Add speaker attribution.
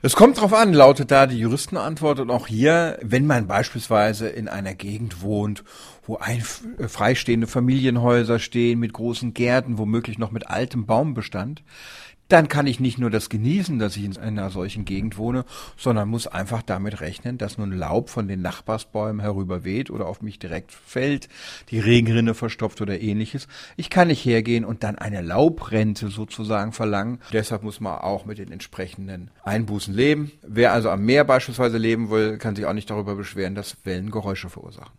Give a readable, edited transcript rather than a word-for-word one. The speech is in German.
Speaker 1: Es kommt drauf an, lautet da die Juristenantwort. Und auch hier, wenn man beispielsweise in einer Gegend wohnt, wo freistehende Familienhäuser stehen mit großen Gärten, womöglich noch mit altem Baumbestand, dann kann ich nicht nur das genießen, dass ich in einer solchen Gegend wohne, sondern muss einfach damit rechnen, dass nun Laub von den Nachbarsbäumen herüberweht oder auf mich direkt fällt, die Regenrinne verstopft oder ähnliches. Ich kann nicht hergehen und dann eine Laubrente sozusagen verlangen. Deshalb muss man auch mit den entsprechenden Einbußen leben. Wer also am Meer beispielsweise leben will, kann sich auch nicht darüber beschweren, dass Wellen Geräusche verursachen.